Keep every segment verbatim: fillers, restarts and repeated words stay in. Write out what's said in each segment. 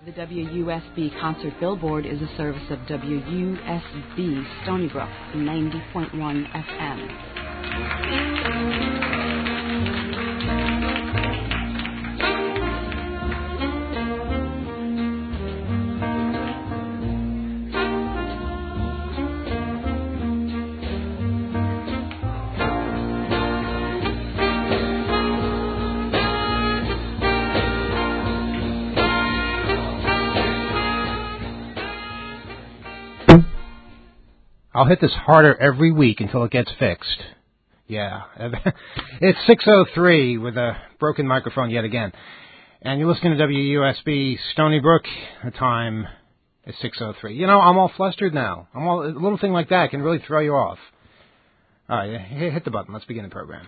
The W U S B Concert Billboard is a service of W U S B Stony Brook, ninety point one F M. I'll hit this harder every week until it gets fixed. Yeah. It's six oh three with a broken microphone yet again. And you're listening to W U S B Stony Brook. The time is six oh three. You know, I'm all flustered now. I'm all, a little thing like that can really throw you off. All right, hit the button. Let's begin the program.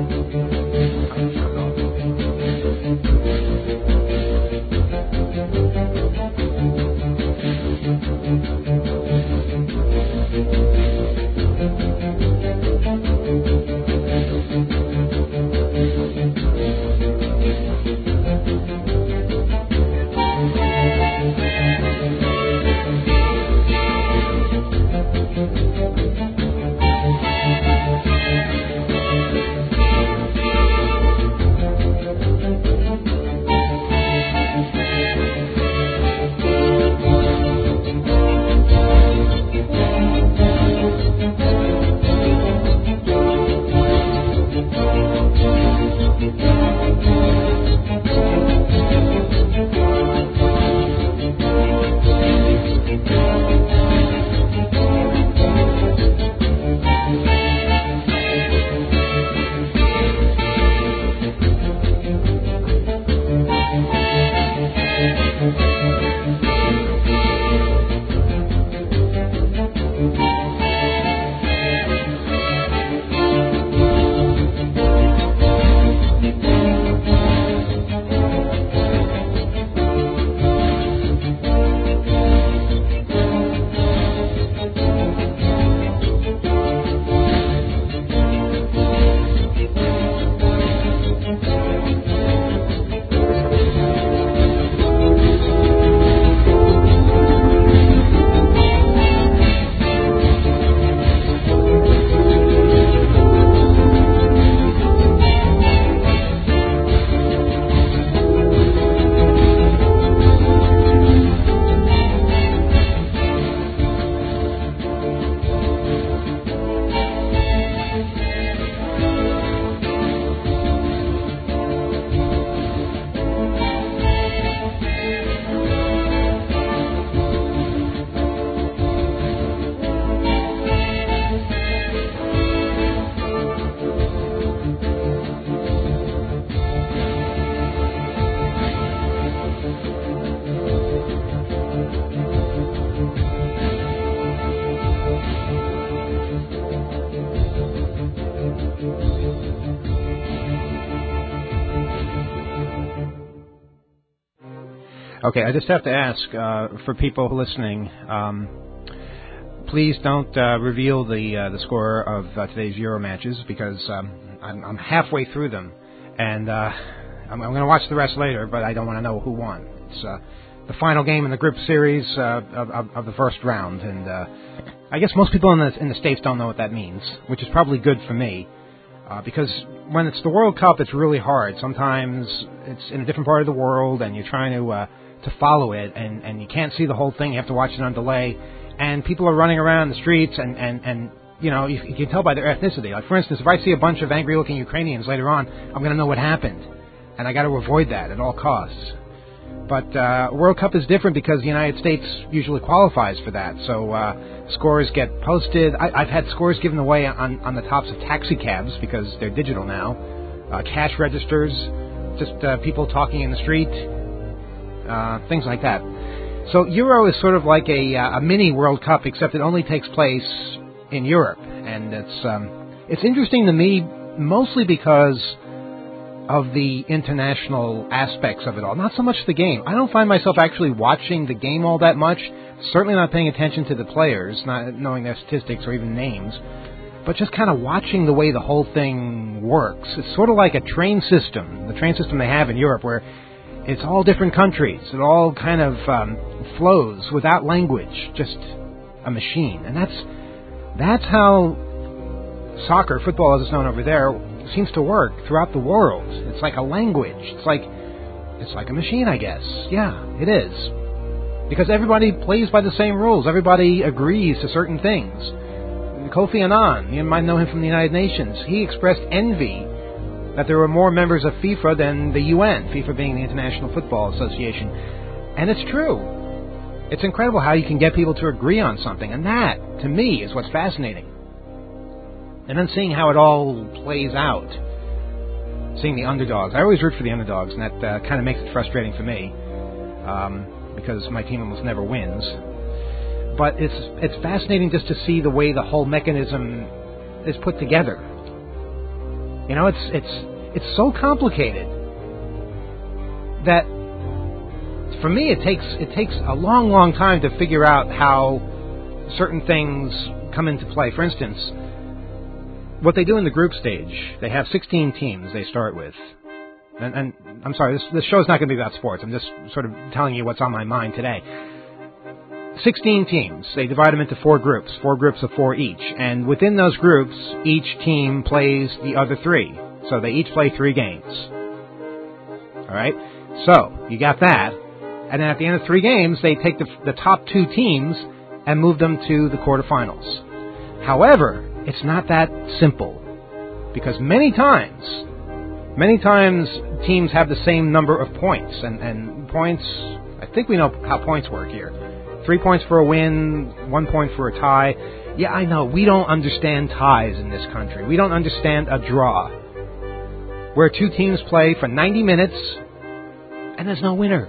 Okay, I just have to ask, uh, for people listening, um, please don't uh, reveal the uh, the score of uh, today's Euro matches because um, I'm, I'm halfway through them, and uh, I'm, I'm going to watch the rest later, but I don't want to know who won. It's uh, the final game in the group series uh, of, of, of the first round, and uh, I guess most people in the in the States don't know what that means, which is probably good for me. Uh, because when it's the World Cup, it's really hard. Sometimes it's in a different part of the world, and you're trying to uh, to follow it, and, and you can't see the whole thing. You have to watch it on delay, and people are running around the streets, and, and, and you know, you, you can tell by their ethnicity. Like, for instance, if I see a bunch of angry-looking Ukrainians later on, I'm going to know what happened, and I got to avoid that at all costs. But uh, World Cup is different because the United States usually qualifies for that, so uh, scores get posted. I, I've had scores given away on, on the tops of taxi cabs because they're digital now, uh, cash registers, just uh, people talking in the street, uh, things like that. So Euro is sort of like a, uh, a mini World Cup, except it only takes place in Europe, and it's um, it's interesting to me mostly because of the international aspects of it all, not so much the game. I don't find myself actually watching the game all that much, certainly not paying attention to the players, not knowing their statistics or even names, but just kind of watching the way the whole thing works. It's sort of like a train system, the train system they have in Europe, where It's all different countries. It all kind of um, flows without language, just a machine. And that's that's how soccer, football as it's known over there, seems to work throughout the world. It's like a language. It's like it's like a machine, I guess. Yeah, it is. Because everybody plays by the same rules. Everybody agrees to certain things. Kofi Annan, you might know him from the United Nations, he expressed envy that there were more members of FIFA than the U N, FIFA being the International Football Association. And it's true. It's incredible how you can get people to agree on something. And that, to me, is what's fascinating. And then seeing how it all plays out. Seeing the underdogs. I always root for the underdogs, and that uh, kind of makes it frustrating for me. Um, because my team almost never wins. But it's it's fascinating just to see the way the whole mechanism is put together. You know, it's it's it's so complicated that for me it takes it takes a long, long time to figure out how certain things come into play. For instance, what they do in the group stage, they have sixteen teams they start with. And, and I'm sorry, this, this show's not going to be about sports. I'm just sort of telling you what's on my mind today. sixteen teams. They divide them into four groups, four groups of four each. And within those groups, each team plays the other three. So they each play three games. All right? So, you got that. And then at the end of three games, they take the, the top two teams and move them to the quarterfinals. However, it's not that simple. Because many times, many times teams have the same number of points. And, and points, I think we know how points work here. Three points for a win, one point for a tie. Yeah, I know, we don't understand ties in this country. We don't understand a draw. Where two teams play for ninety minutes, and there's no winner.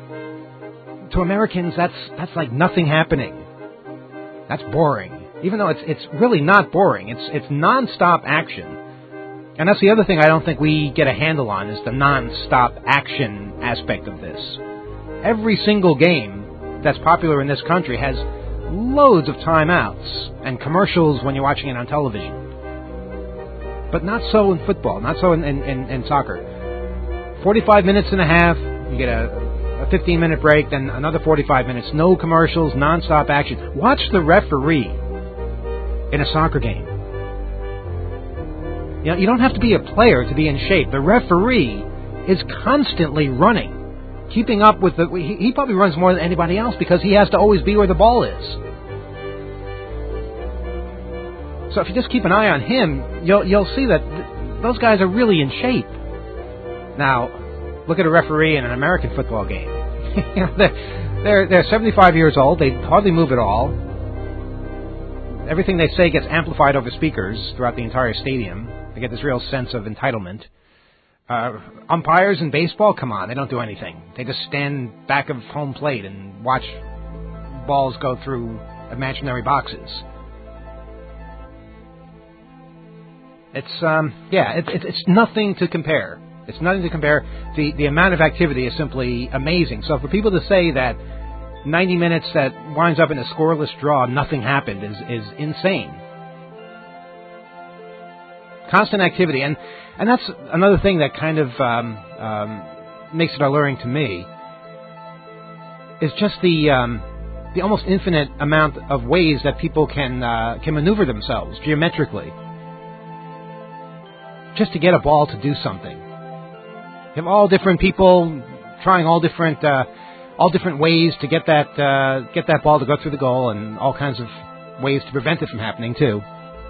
To Americans, that's that's like nothing happening. That's boring. Even though it's it's really not boring. It's it's non-stop action. And that's the other thing I don't think we get a handle on, is the non-stop action aspect of this. Every single game that's popular in this country has loads of timeouts and commercials when you're watching it on television. But not so in football, not so in, in, in, in soccer. forty-five minutes and a half, you get a, a fifteen-minute break, then another forty-five minutes. No commercials, non-stop action. Watch the referee in a soccer game. You know, you don't have to be a player to be in shape. The referee is constantly running. Keeping up with the... He, he probably runs more than anybody else because he has to always be where the ball is. So if you just keep an eye on him, you'll you'll see that th- those guys are really in shape. Now, look at a referee in an American football game. you know, they're, they're, they're seventy-five years old. They hardly move at all. Everything they say gets amplified over speakers throughout the entire stadium. They get this real sense of entitlement. Uh, umpires in baseball, come on, they don't do anything. They just stand back of home plate and watch balls go through imaginary boxes. It's, um, yeah, it, it, it's nothing to compare. It's nothing to compare. The, the amount of activity is simply amazing. So for people to say that ninety minutes that winds up in a scoreless draw, nothing happened, is, is insane. Constant activity, and and that's another thing that kind of um, um, makes it alluring to me, is just the um, the almost infinite amount of ways that people can uh, can maneuver themselves geometrically just to get a ball to do something. You have all different people trying all different uh, all different ways to get that uh, get that ball to go through the goal, and all kinds of ways to prevent it from happening too.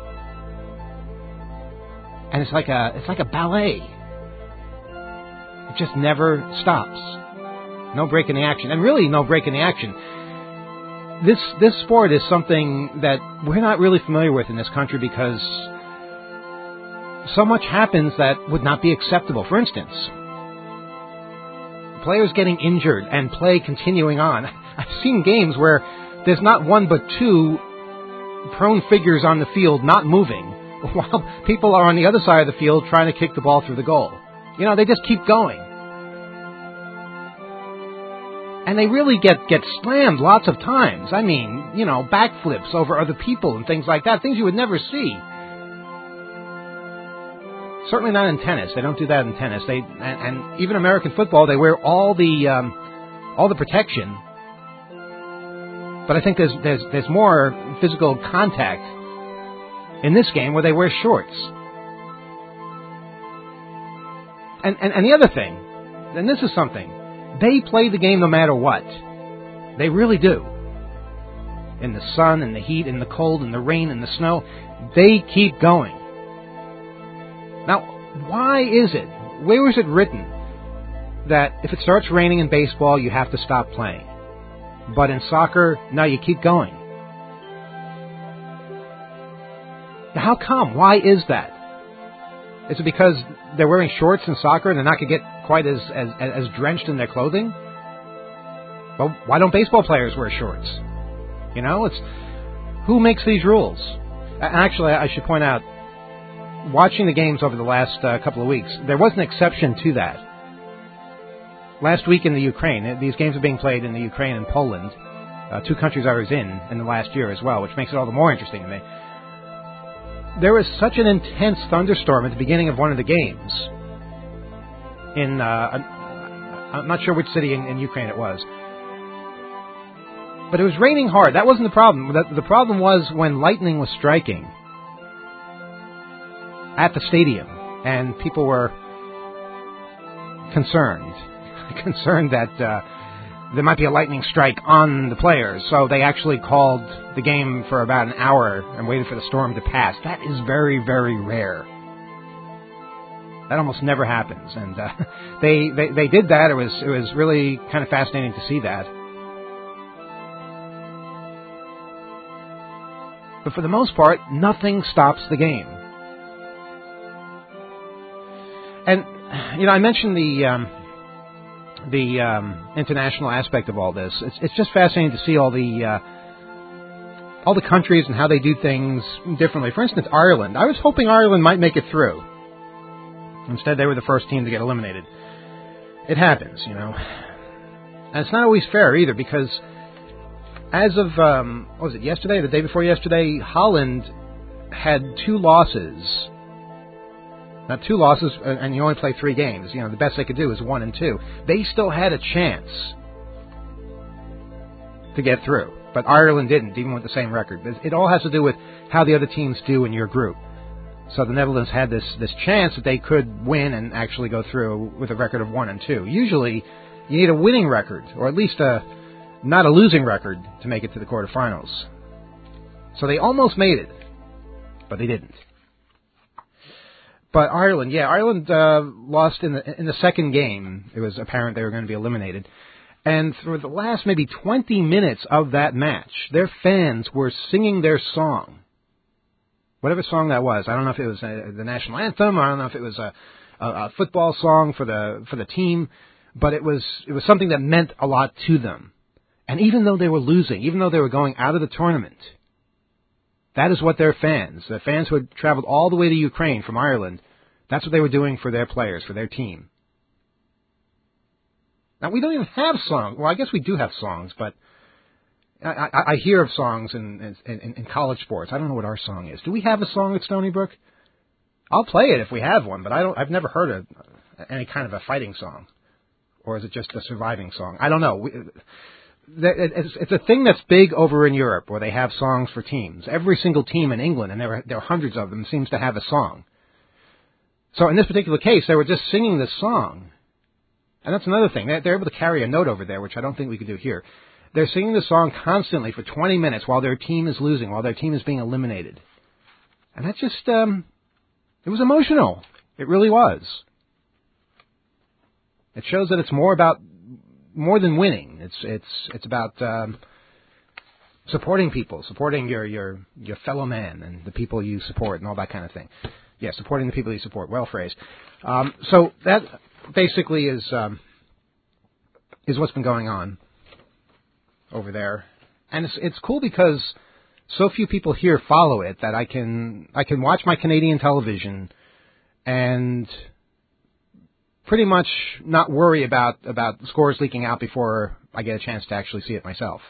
And it's like a it's like a ballet. It just never stops. No break in the action. And really no break in the action. This this sport is something that we're not really familiar with in this country because so much happens that would not be acceptable. For instance, players getting injured and play continuing on. I've seen games where there's not one but two prone figures on the field not moving, while people are on the other side of the field trying to kick the ball through the goal. You know, they just keep going. And they really get, get slammed lots of times. I mean, you know, backflips over other people and things like that. Things you would never see. certainly not in tennis. They don't do that in tennis. They and, and even American football, they wear all the um, all the protection. But I think there's there's there's more physical contact in this game where they wear shorts. And and, and the other thing, and this is something, they play the game no matter what. They really do. In the sun, in the heat, in the cold, in the rain, in the snow, they keep going. Now, why is it? Where is it written that if it starts raining in baseball, you have to stop playing? But in soccer, no, you keep going. How come? Why is that? Is it because they're wearing shorts in soccer and they're not going to get quite as, as, as drenched in their clothing? Well, why don't baseball players wear shorts? You know, it's who makes these rules? Actually, I should point out, watching the games over the last uh, couple of weeks, there was an exception to that. Last week in the Ukraine, these games are being played in the Ukraine and Poland, uh, two countries I was in in the last year as well, which makes it all the more interesting to me. There was such an intense thunderstorm at the beginning of one of the games. In, uh, I'm not sure which city in, in Ukraine it was. But it was raining hard. That wasn't the problem. The, the problem was when lightning was striking at the stadium, and people were concerned, concerned that uh, there might be a lightning strike on the players. So they actually called the game for about an hour and waited for the storm to pass. That is very, very rare. That almost never happens, and uh, they, they they did that. It was it was really kind of fascinating to see that. But for the most part, nothing stops the game. And, you know, I mentioned the um, the um, international aspect of all this. It's, it's just fascinating to see all the uh, all the countries and how they do things differently. For instance, Ireland. I was hoping Ireland might make it through. Instead, they were the first team to get eliminated. It happens, you know. And it's not always fair either, because as of, um, what was it, yesterday, the day before yesterday, Holland had two losses. Now, two losses, and you only play three games. You know, the best they could do is one and two. They still had a chance to get through, but Ireland didn't, even with the same record. It all has to do with how the other teams do in your group. So the Netherlands had this, this chance that they could win and actually go through with a record of one and two. Usually, you need a winning record, or at least a not a losing record, to make it to the quarterfinals. So they almost made it, but they didn't. But Ireland, yeah, Ireland uh, lost in the in the second game. It was apparent they were going to be eliminated. And for the last maybe twenty minutes of that match, their fans were singing their song. Whatever song that was. I don't know if it was a, the national anthem. I don't know if it was a, a, a football song for the for the team. But it was it was something that meant a lot to them. And even though they were losing, even though they were going out of the tournament, that is what their fans, the fans who had traveled all the way to Ukraine from Ireland, that's what they were doing for their players, for their team. Now, we don't even have songs. Well, I guess we do have songs, but I, I, I hear of songs in, in, in college sports. I don't know what our song is. Do we have a song at Stony Brook? I'll play it if we have one, but I don't, I've never heard of any kind of a fighting song. Or is it just a surviving song? I don't know. We, It's, it's a thing that's big over in Europe, where they have songs for teams. Every single team in England, and there are, there are hundreds of them, seems to have a song. So in this particular case, they were just singing this song. And that's another thing. They're, they're able to carry a note over there, which I don't think we could do here. They're singing the song constantly for twenty minutes while their team is losing, while their team is being eliminated. And that just, um, it was emotional. It really was. It shows that it's more about more than winning. It's it's it's about um, supporting people, supporting your, your your fellow man and the people you support and all that kind of thing. Yeah, supporting the people you support. Well phrased. Um, so that basically is um, is what's been going on over there, and it's it's cool because so few people here follow it that I can I can watch my Canadian television and pretty much not worry about, about scores leaking out before I get a chance to actually see it myself.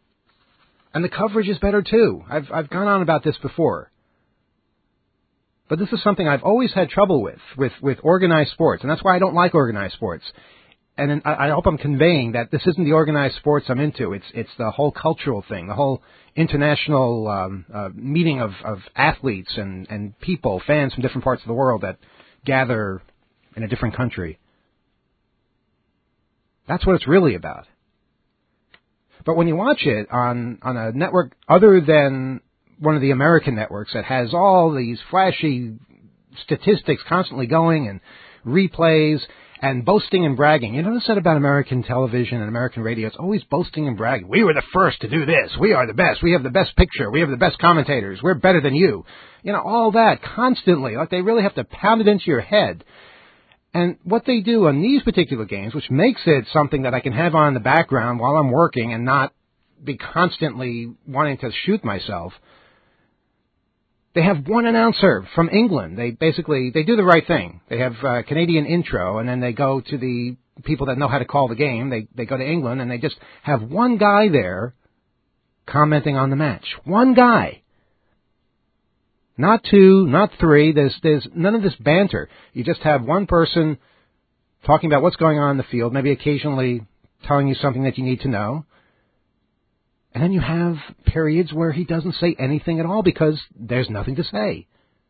And the coverage is better too. I've I've gone on about this before. But this is something I've always had trouble with, with, with organized sports, and that's why I don't like organized sports. And I, I hope I'm conveying that this isn't the organized sports I'm into. It's it's the whole cultural thing, the whole international um, uh, meeting of, of athletes and, and people, fans from different parts of the world that gather in a different country. That's what it's really about. But when you watch it on, on a network other than one of the American networks that has all these flashy statistics constantly going and replays and boasting and bragging. You notice that about American television and American radio? It's always boasting and bragging. We were the first to do this. We are the best. We have the best picture. We have the best commentators. We're better than you. You know, all that constantly. Like they really have to pound it into your head. And what they do on these particular games, which makes it something that I can have on in the background while I'm working and not be constantly wanting to shoot myself, they have one announcer from England. They basically, they do the right thing. They have a Canadian intro, and then they go to the people that know how to call the game. They they go to England, and they just have one guy there commenting on the match. One guy. Not two, not three. There's there's none of this banter. You just have one person talking about what's going on in the field, maybe occasionally telling you something that you need to know. And then you have periods where he doesn't say anything at all because there's nothing to say.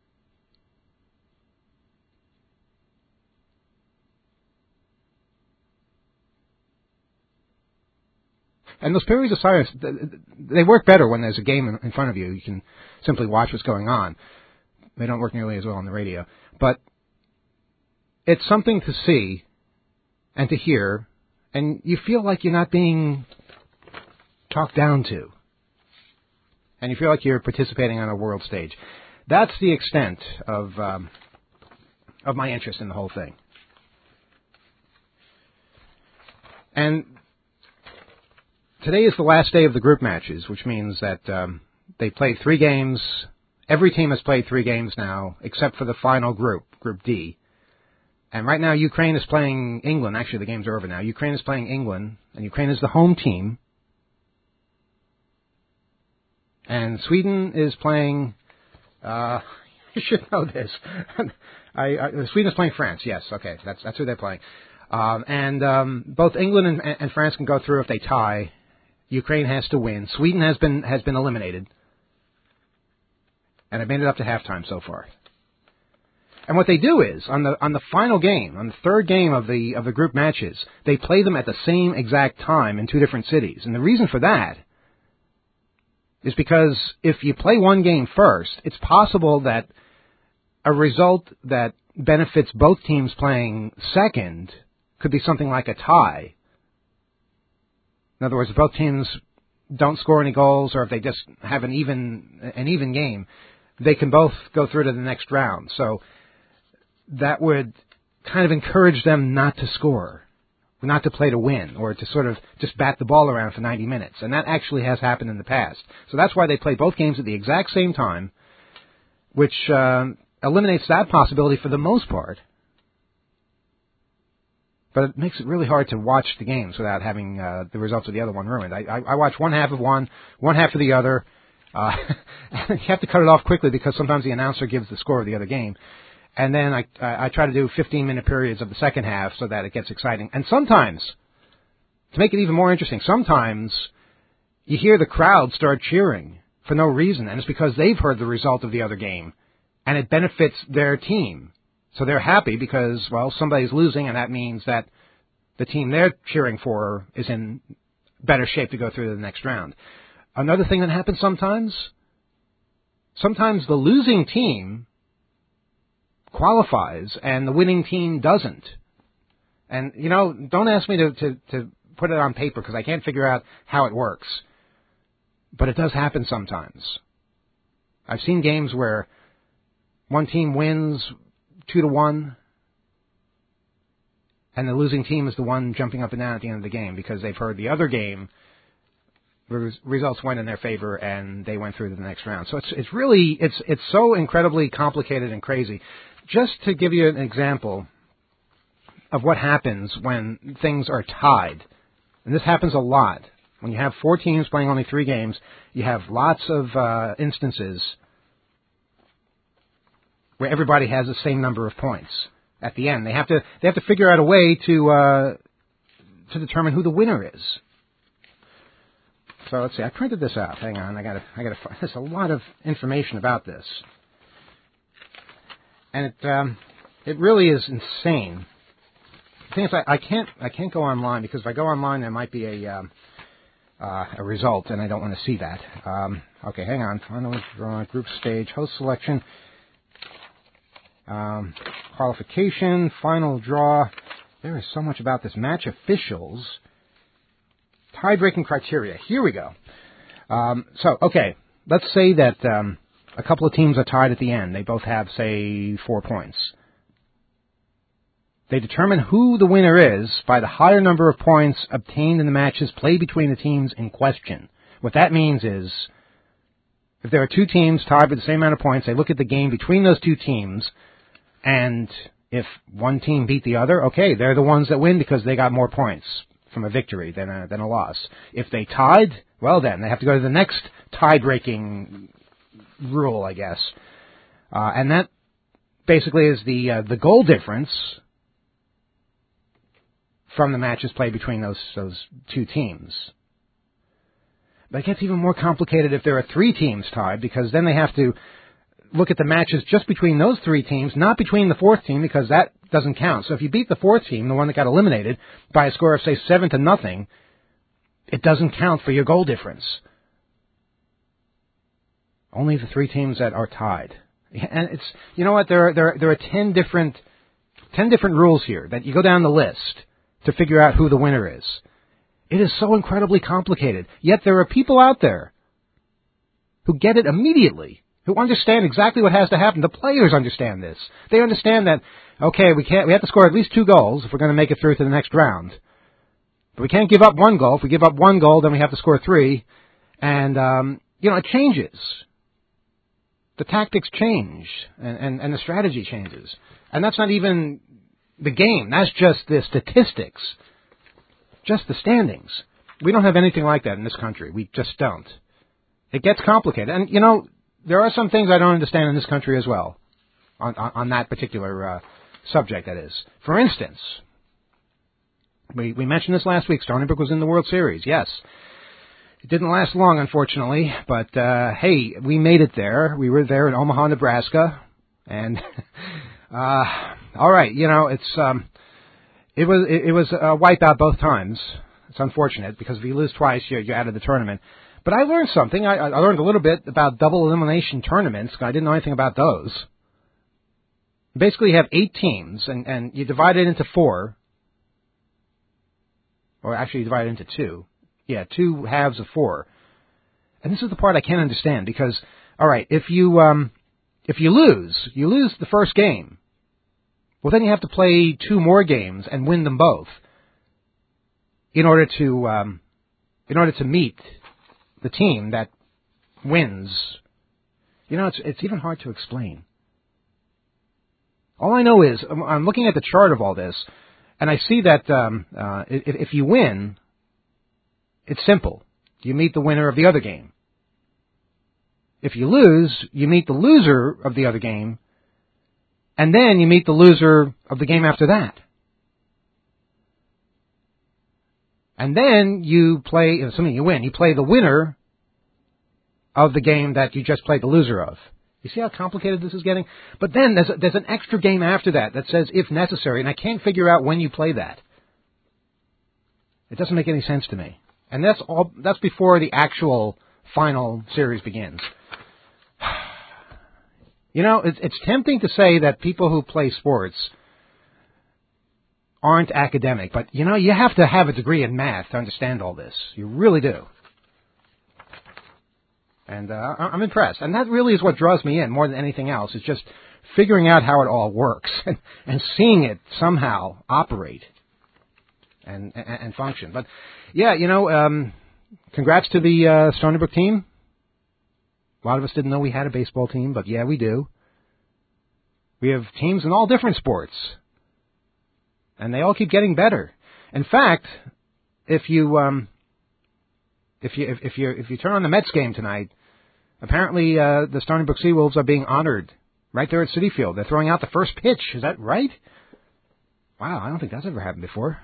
And those periods of silence, they work better when there's a game in front of you. You can simply watch what's going on. They don't work nearly as well on the radio. But it's something to see and to hear, and you feel like you're not being talked down to. And you feel like you're participating on a world stage. That's the extent of um, of my interest in the whole thing. And today is the last day of the group matches, which means that um, they played three games. Every team has played three games now, except for the final group, Group D. And right now, Ukraine is playing England. Actually, the games are over now. Ukraine is playing England, and Ukraine is the home team. And Sweden is playing, uh, you should know this. I, I, Sweden is playing France, yes, okay, that's that's who they're playing. Um, and um, both England and, and France can go through if they tie. Ukraine has to win. Sweden has been has been eliminated. And I've made it up to halftime so far. And what they do is, on the on the final game, on the third game of the of the group matches, they play them at the same exact time in two different cities. And the reason for that is because if you play one game first, it's possible that a result that benefits both teams playing second could be something like a tie. In other words, if both teams don't score any goals, or if they just have an even an even game, they can both go through to the next round. So that would kind of encourage them not to score, not to play to win, or to sort of just bat the ball around for ninety minutes. And that actually has happened in the past. So that's why they play both games at the exact same time, which uh, eliminates that possibility for the most part. But it makes it really hard to watch the games without having uh, the results of the other one ruined. I, I, I watch one half of one, one half of the other. Uh, you have to cut it off quickly because sometimes the announcer gives the score of the other game. And then I, I try to do fifteen-minute periods of the second half so that it gets exciting. And sometimes, to make it even more interesting, sometimes you hear the crowd start cheering for no reason, and it's because they've heard the result of the other game, and it benefits their team. So they're happy because, well, somebody's losing, and that means that the team they're cheering for is in better shape to go through to the next round. Another thing that happens sometimes, sometimes the losing team qualifies and the winning team doesn't. And, you know, don't ask me to, to, to put it on paper because I can't figure out how it works. But it does happen sometimes. I've seen games where one team wins two to one, and the losing team is the one jumping up and down at the end of the game because they've heard the other game, the results went in their favor, and they went through to the next round. So it's it's really it's it's so incredibly complicated and crazy. Just to give you an example of what happens when things are tied, and this happens a lot. When you have four teams playing only three games, you have lots of uh, instances where everybody has the same number of points at the end. They have to they have to figure out a way to uh, to determine who the winner is. So let's see. I printed this out. Hang on. I got I got to. There's a lot of information about this, and it um, it really is insane. The thing is, I, I can't I can't go online because if I go online, there might be a um, uh, a result, and I don't want to see that. Um, okay, hang on. Final draw, group stage, host selection, um, qualification, final draw. There is so much about this. Match officials. Tie-breaking criteria. Here we go. Um, so, okay, let's say that um, a couple of teams are tied at the end. They both have, say, four points. They determine who the winner is by the higher number of points obtained in the matches played between the teams in question. What that means is, if there are two teams tied with the same amount of points, they look at the game between those two teams, and if one team beat the other, okay, they're the ones that win because they got more points from a victory than a, than a loss. If they tied, well then, they have to go to the next tie-breaking rule, I guess. Uh, and that basically is the uh, the goal difference from the matches played between those those two teams. But it gets even more complicated if there are three teams tied, because then they have to look at the matches just between those three teams, not between the fourth team, because that doesn't count. So if you beat the fourth team, the one that got eliminated, by a score of, say, seven to nothing, it doesn't count for your goal difference. Only the three teams that are tied. And it's, you know what, there are, there are, there are ten different, ten different rules here that you go down the list to figure out who the winner is. It is so incredibly complicated. Yet there are people out there who get it immediately, who understand exactly what has to happen. The players understand this. They understand that, okay, we can't, we have to score at least two goals if we're going to make it through to the next round. But we can't give up one goal. If we give up one goal, then we have to score three. And, um, you know, it changes. The tactics change, and, and, and the strategy changes. And that's not even the game. That's just the statistics. Just the standings. We don't have anything like that in this country. We just don't. It gets complicated. And, you know, there are some things I don't understand in this country as well, on, on, on that particular uh, subject, that is. For instance, we, we mentioned this last week, Stony Brook was in the World Series, yes. It didn't last long, unfortunately, but, uh, hey, we made it there. We were there in Omaha, Nebraska, and, uh, all right, you know, it's, um, it was, it, it was a wipeout both times. It's unfortunate, because if you lose twice, you're, you're out of the tournament. But I learned something. I, I learned a little bit about double elimination tournaments. I didn't know anything about those. Basically, you have eight teams, and, and you divide it into four. Or actually, you divide it into two. Yeah, two halves of four. And this is the part I can't understand, because, all right, if you um, if you lose, you lose the first game. Well, then you have to play two more games and win them both in order to um, in order to meet the team that wins. You know, it's it's even hard to explain. All I know is, I'm looking at the chart of all this, and I see that um, uh, if, if you win, it's simple. You meet the winner of the other game. If you lose, you meet the loser of the other game, and then you meet the loser of the game after that. And then you play, assuming you win, you play the winner of the game that you just played the loser of. You see how complicated this is getting? But then there's, a, there's an extra game after that that says if necessary, and I can't figure out when you play that. It doesn't make any sense to me. And that's all. That's before the actual final series begins. You know, it's, it's tempting to say that people who play sports aren't academic, but, you know, you have to have a degree in math to understand all this. You really do. And uh, I'm impressed. And that really is what draws me in more than anything else, is just figuring out how it all works and, and seeing it somehow operate and, and, and function. But, yeah, you know, um, congrats to the uh, Stony Brook team. A lot of us didn't know we had a baseball team, but, yeah, we do. We have teams in all different sports. And they all keep getting better. In fact, if you um, if you if, if you if you turn on the Mets game tonight, apparently uh, the Stony Brook Seawolves are being honored right there at Citi Field. They're throwing out the first pitch. Is that right? Wow, I don't think that's ever happened before.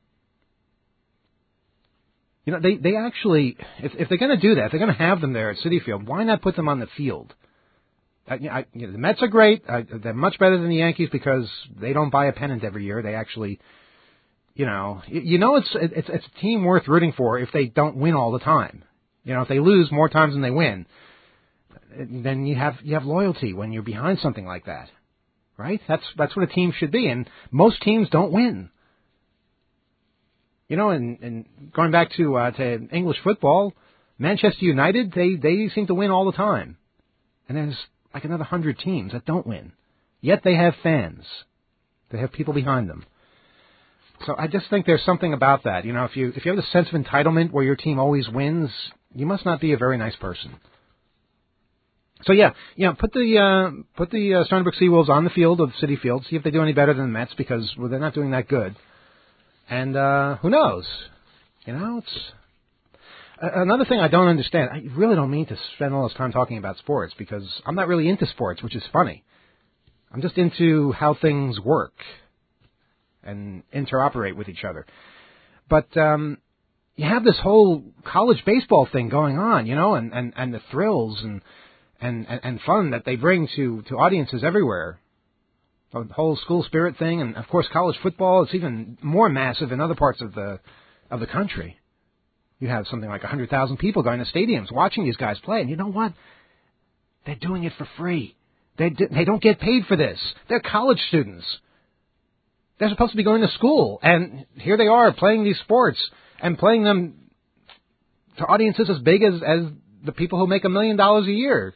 You know, they, they actually, if, if they're going to do that, if they're going to have them there at Citi Field, why not put them on the field? I, I, you know, the Mets are great. I, they're much better than the Yankees because they don't buy a pennant every year. They actually, you know, you, you know, it's, it's it's a team worth rooting for if they don't win all the time. You know, if they lose more times than they win, then you have you have loyalty when you're behind something like that, right? That's that's what a team should be, and most teams don't win. You know, and, and going back to uh, to English football, Manchester United, they they seem to win all the time, and there's like another hundred teams that don't win. Yet they have fans. They have people behind them. So I just think there's something about that. You know, if you if you have the sense of entitlement where your team always wins, you must not be a very nice person. So yeah, you know, put the uh, put the uh, Stony Brook Seawolves on the field of Citi Field. See if they do any better than the Mets because well, they're not doing that good. And uh, who knows? You know, it's another thing I don't understand. I really don't mean to spend all this time talking about sports because I'm not really into sports, which is funny. I'm just into how things work and interoperate with each other. But um, you have this whole college baseball thing going on, you know, and, and, and the thrills and, and, and fun that they bring to, to audiences everywhere. The whole school spirit thing, and of course college football. It's even more massive in other parts of the of the country. You have something like one hundred thousand people going to stadiums watching these guys play, and you know what? They're doing it for free. They they don't get paid for this. They're college students. They're supposed to be going to school, and here they are playing these sports and playing them to audiences as big as as the people who make a million dollars a year.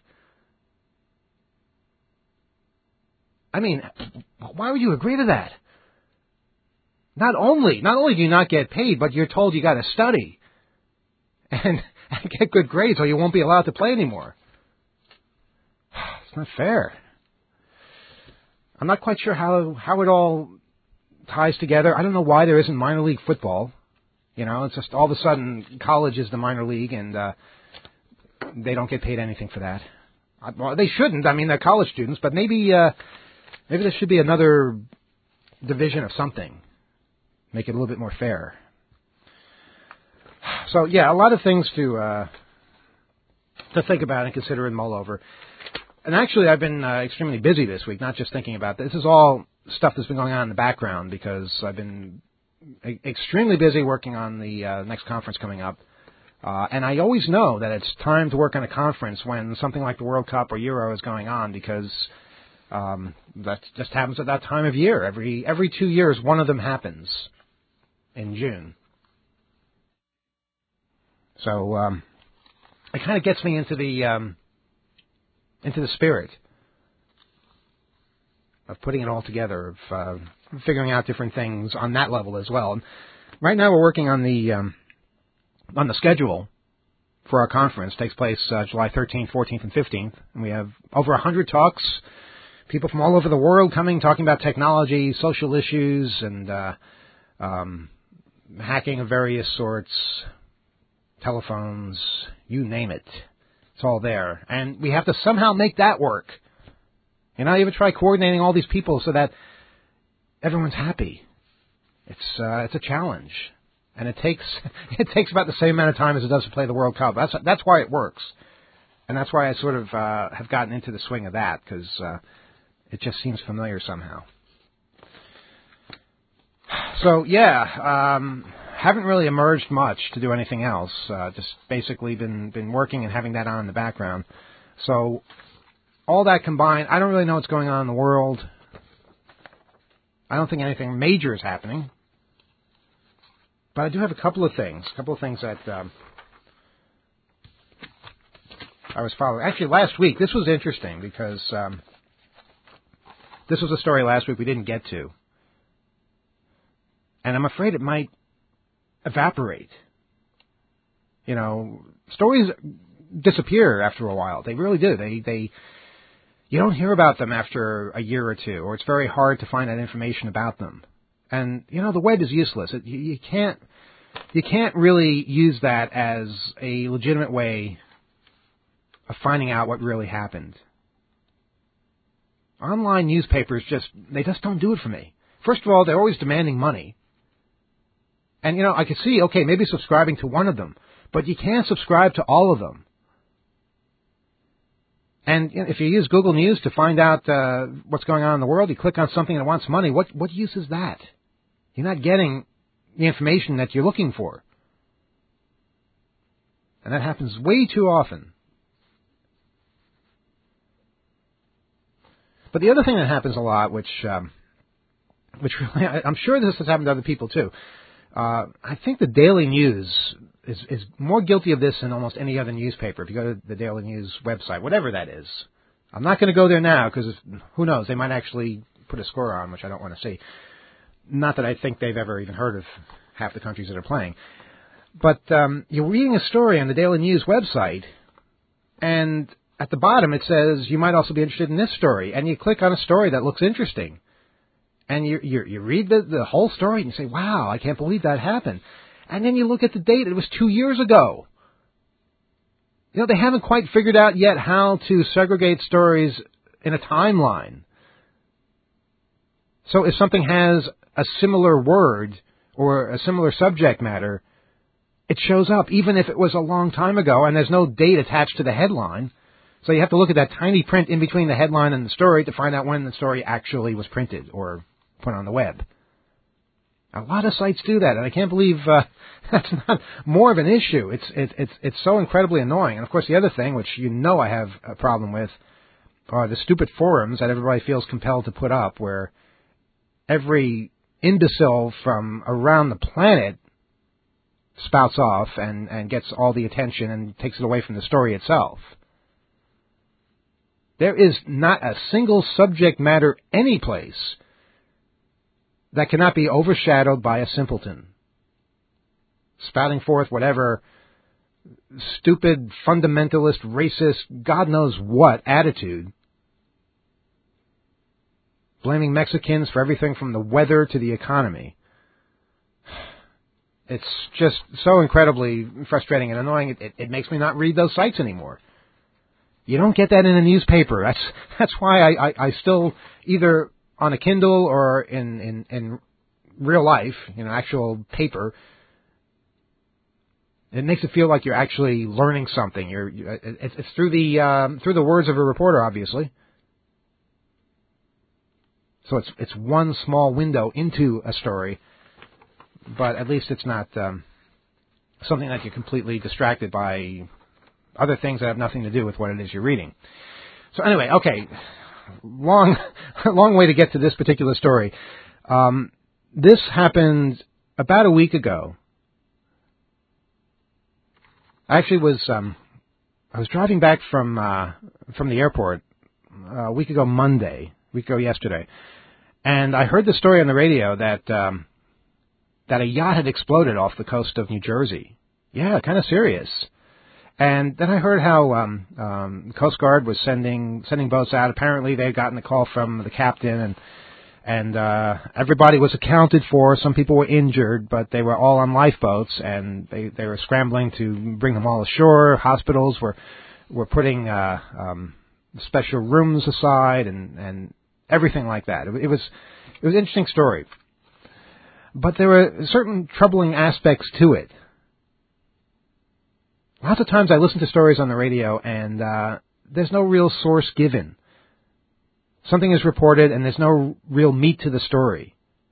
I mean, why would you agree to that? Not only, not only do you not get paid, but you're told you got to study and, and get good grades, or you won't be allowed to play anymore. It's not fair. I'm not quite sure how how it all ties together. I don't know why there isn't minor league football. You know, it's just all of a sudden college is the minor league, and uh, they don't get paid anything for that. Well, they shouldn't. I mean, they're college students, but maybe. Uh, Maybe there should be another division of something. Make it a little bit more fair. So, yeah, a lot of things to uh, to think about and consider and mull over. And actually, I've been uh, extremely busy this week, not just thinking about this. This is all stuff that's been going on in the background because I've been e- extremely busy working on the uh, next conference coming up. Uh, and I always know that it's time to work on a conference when something like the World Cup or Euro is going on because... Um, that just happens at that time of year. Every every two years, one of them happens in June. So um, it kind of gets me into the um, into the spirit of putting it all together, of uh, figuring out different things on that level as well. And right now, we're working on the um, on the schedule for our conference. It takes place uh, July thirteenth, fourteenth, and fifteenth, and we have over a hundred talks. People from all over the world coming, talking about technology, social issues, and uh, um, hacking of various sorts, telephones, you name it. It's all there. And we have to somehow make that work. You know, you ever try coordinating all these people so that everyone's happy? It's uh, it's a challenge. And it takes it takes about the same amount of time as it does to play the World Cup. That's that's why it works. And that's why I sort of uh, have gotten into the swing of that, because... Uh, It just seems familiar somehow. So, yeah, um, haven't really emerged much to do anything else. Uh, just basically been been working and having that on in the background. So, all that combined, I don't really know what's going on in the world. I don't think anything major is happening. But I do have a couple of things, a couple of things that um, I was following. Actually, last week, this was interesting because... Um, This was a story last week we didn't get to. And I'm afraid it might evaporate. You know, stories disappear after a while. They really do. They, they, you don't hear about them after a year or two, or it's very hard to find out information about them. And, you know, the web is useless. It, you, you can't, you can't really use that as a legitimate way of finding out what really happened. Online newspapers just, they just don't do it for me. First of all, they're always demanding money. And, you know, I could see, okay, maybe subscribing to one of them, but you can't subscribe to all of them. And you know, if you use Google News to find out uh, what's going on in the world, you click on something that wants money, what what use is that? You're not getting the information that you're looking for. And that happens way too often. But the other thing that happens a lot, which um, which really, I, I'm sure this has happened to other people too, uh, I think the Daily News is, is more guilty of this than almost any other newspaper. If you go to the Daily News website, whatever that is. I'm not going to go there now because who knows, they might actually put a score on, which I don't want to see. Not that I think they've ever even heard of half the countries that are playing. But um, you're reading a story on the Daily News website, and at the bottom it says, you might also be interested in this story. And you click on a story that looks interesting. And you you, you read the, the whole story and you say, wow, I can't believe that happened. And then you look at the date, it was two years ago. You know, they haven't quite figured out yet how to segregate stories in a timeline. So if something has a similar word or a similar subject matter, it shows up, even if it was a long time ago, and there's no date attached to the headline. So you have to look at that tiny print in between the headline and the story to find out when the story actually was printed or put on the web. A lot of sites do that, and I can't believe uh, that's not more of an issue. It's it, it's it's so incredibly annoying. And of course, the other thing, which you know I have a problem with, are the stupid forums that everybody feels compelled to put up, where every imbecile from around the planet spouts off and, and gets all the attention and takes it away from the story itself. There is not a single subject matter anyplace that cannot be overshadowed by a simpleton spouting forth whatever stupid, fundamentalist, racist, God knows what attitude, blaming Mexicans for everything from the weather to the economy. It's just so incredibly frustrating and annoying. It, it, it makes me not read those sites anymore. You don't get that in a newspaper. That's that's why I, I, I still, either on a Kindle or in, in, in real life, you know, actual paper, it makes it feel like you're actually learning something. You're, you, it's, it's through the um, through the words of a reporter, obviously. So it's it's one small window into a story, but at least it's not um, something that you're completely distracted by other things that have nothing to do with what it is you're reading. So anyway, okay, long, long way to get to this particular story. Um, this happened about a week ago. I actually was, um, I was driving back from uh, from the airport a week ago Monday, a week ago yesterday, and I heard the story on the radio that um, that a yacht had exploded off the coast of New Jersey. Yeah, kind of serious. And then I heard how um, um, the Coast Guard was sending sending boats out. Apparently, they had gotten a call from the captain, and and uh, everybody was accounted for. Some people were injured, but they were all on lifeboats, and they, they were scrambling to bring them all ashore. Hospitals were were putting uh, um, special rooms aside, and, and everything like that. It, it was it was an interesting story, but there were certain troubling aspects to it. Lots of times I listen to stories on the radio and uh, there's no real source given. Something is reported and there's no real meat to the story.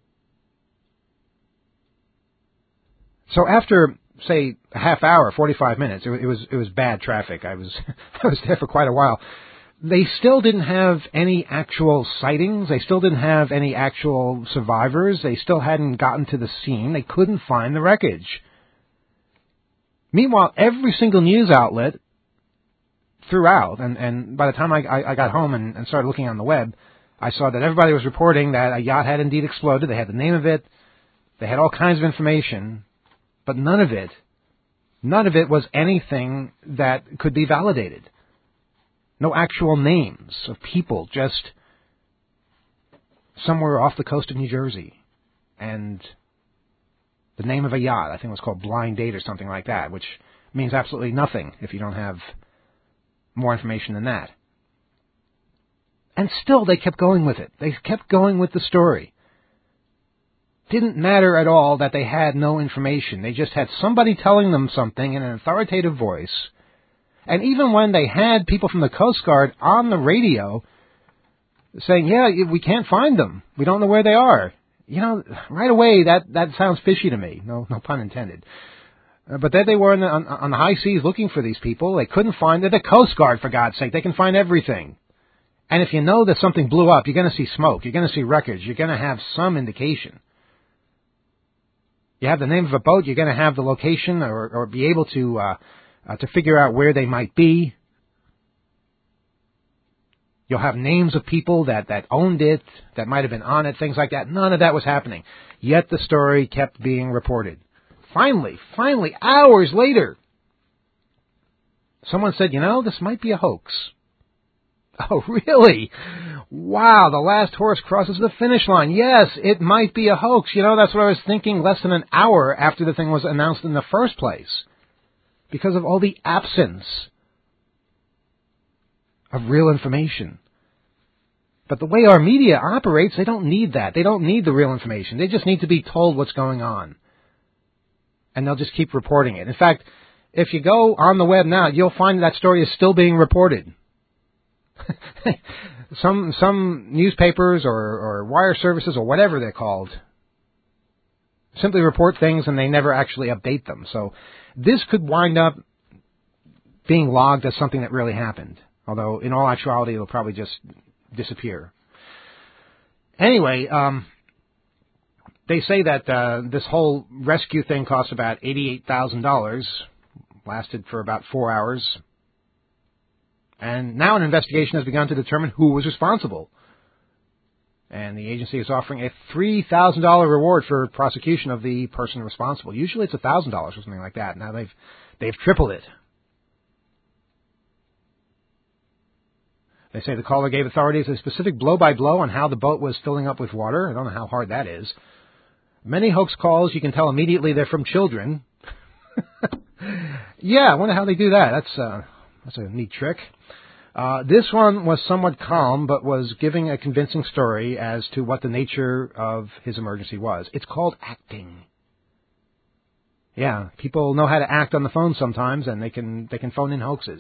So after, say, a half hour, forty-five minutes, it, it was it was bad traffic. I was I was there for quite a while. They still didn't have any actual sightings. They still didn't have any actual survivors. They still hadn't gotten to the scene. They couldn't find the wreckage. Meanwhile, every single news outlet throughout, and, and by the time I, I, I got home and, and started looking on the web, I saw that everybody was reporting that a yacht had indeed exploded. They had the name of it. They had all kinds of information, but none of it, none of it was anything that could be validated. No actual names of people, just somewhere off the coast of New Jersey. And the name of a yacht, I think it was called Blind Date or something like that, which means absolutely nothing if you don't have more information than that. And still they kept going with it. They kept going with the story. Didn't matter at all that they had no information. They just had somebody telling them something in an authoritative voice. And even when they had people from the Coast Guard on the radio saying, yeah, we can't find them. We don't know where they are. You know, right away, that, that sounds fishy to me. No, no pun intended. Uh, but there they were on the, on, on the high seas looking for these people. They couldn't find them. The Coast Guard, for God's sake. They can find everything. And if you know that something blew up, you're going to see smoke. You're going to see wreckage. You're going to have some indication. You have the name of a boat, you're going to have the location or, or be able to uh, uh, to figure out where they might be. You'll have names of people that, that owned it, that might have been on it, things like that. None of that was happening. Yet the story kept being reported. Finally, finally, hours later, someone said, you know, this might be a hoax. Oh, really? Wow, the last horse crosses the finish line. Yes, it might be a hoax. You know, that's what I was thinking less than an hour after the thing was announced in the first place. Because of all the absence of real information. But the way our media operates, they don't need that. They don't need the real information. They just need to be told what's going on. And they'll just keep reporting it. In fact, if you go on the web now, you'll find that story is still being reported. some some newspapers or, or wire services or whatever they're called simply report things and they never actually update them. So this could wind up being logged as something that really happened. Although in all actuality it'll probably just disappear. Anyway, um, they say that uh, this whole rescue thing cost about eighty-eight thousand dollars, lasted for about four hours. And now an investigation has begun to determine who was responsible. And the agency is offering a three thousand dollars reward for prosecution of the person responsible. Usually it's one thousand dollars or something like that. Now they've they've tripled it. They say the caller gave authorities a specific blow-by-blow on how the boat was filling up with water. I don't know how hard that is. Many hoax calls, you can tell immediately they're from children. Yeah, I wonder how they do that. That's uh, that's a neat trick. Uh, this one was somewhat calm, but was giving a convincing story as to what the nature of his emergency was. It's called acting. Yeah, people know how to act on the phone sometimes, and they can they can phone in hoaxes.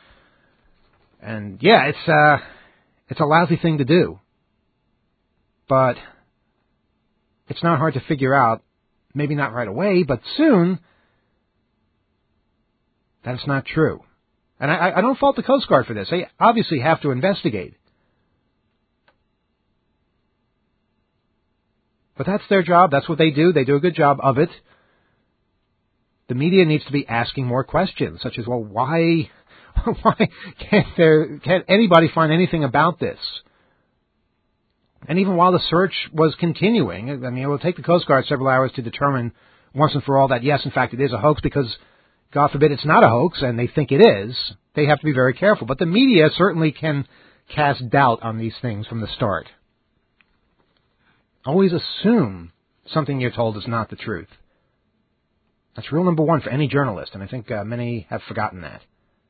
And yeah, it's uh, it's a lousy thing to do, but it's not hard to figure out. Maybe not right away, but soon. That it's not true. And I, I don't fault the Coast Guard for this. They obviously have to investigate. But that's their job. That's what they do. They do a good job of it. The media needs to be asking more questions, such as, well, why, why can't there, can't anybody find anything about this? And even while the search was continuing, I mean, it will take the Coast Guard several hours to determine once and for all that, yes, in fact, it is a hoax, because God forbid it's not a hoax and they think it is. They have to be very careful. But the media certainly can cast doubt on these things from the start. Always assume something you're told is not the truth. That's rule number one for any journalist, and I think uh, many have forgotten that.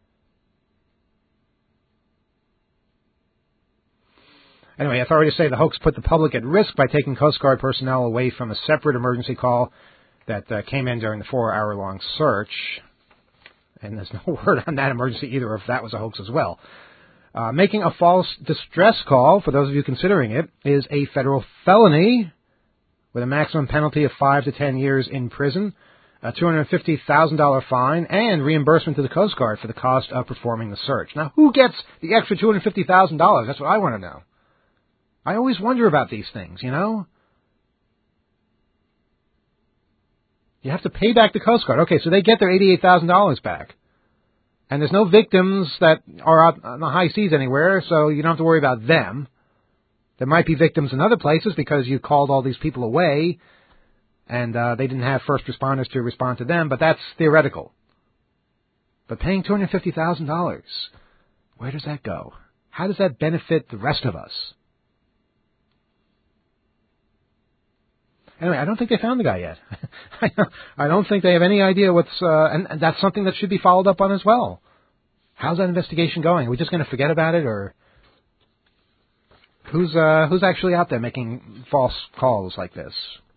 Anyway, authorities say the hoax put the public at risk by taking Coast Guard personnel away from a separate emergency call that uh, came in during the four-hour-long search. And there's no word on that emergency either, if that was a hoax as well. Uh, making a false distress call, for those of you considering it, is a federal felony with a maximum penalty of five to ten years in prison, a two hundred fifty thousand dollars fine, and reimbursement to the Coast Guard for the cost of performing the search. Now, who gets the extra two hundred fifty thousand dollars? That's what I want to know. I always wonder about these things, you know? You have to pay back the Coast Guard. Okay, so they get their eighty-eight thousand dollars back. And there's no victims that are out on the high seas anywhere, so you don't have to worry about them. There might be victims in other places because you called all these people away, and uh, they didn't have first responders to respond to them, but that's theoretical. But paying two hundred fifty thousand dollars, where does that go? How does that benefit the rest of us? Anyway, I don't think they found the guy yet. I don't think they have any idea what's, uh, and, and that's something that should be followed up on as well. How's that investigation going? Are we just going to forget about it, or Who's uh, who's actually out there making false calls like this?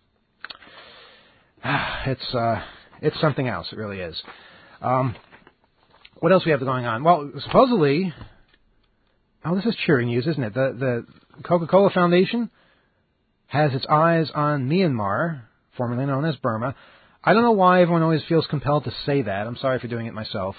It's uh, it's something else. It really is. Um, what else we have going on? Well, supposedly, oh, this is cheering news, isn't it? The the Coca-Cola Foundation has its eyes on Myanmar, formerly known as Burma. I don't know why everyone always feels compelled to say that. I'm sorry for doing it myself.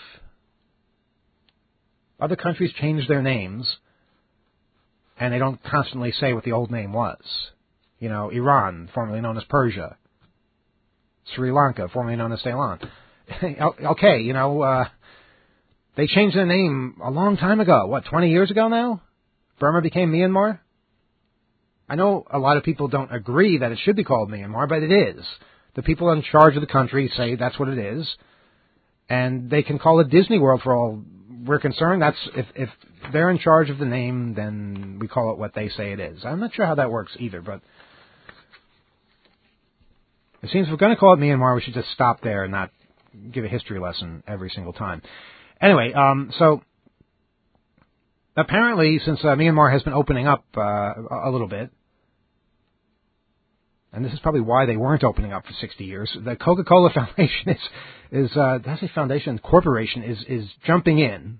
Other countries change their names, and they don't constantly say what the old name was. You know, Iran, formerly known as Persia. Sri Lanka, formerly known as Ceylon. Okay, you know, uh, they changed their name a long time ago. What, twenty years ago now? Burma became Myanmar? I know a lot of people don't agree that it should be called Myanmar, but it is. The people in charge of the country say that's what it is. And they can call it Disney World for all we're concerned. That's if, if they're in charge of the name, then we call it what they say it is. I'm not sure how that works either, but it seems if we're going to call it Myanmar, we should just stop there and not give a history lesson every single time. Anyway, um, so apparently, since uh, Myanmar has been opening up uh, a little bit, and this is probably why they weren't opening up for sixty years, the Coca-Cola Foundation is, is uh, that's a foundation, corporation, is, is jumping in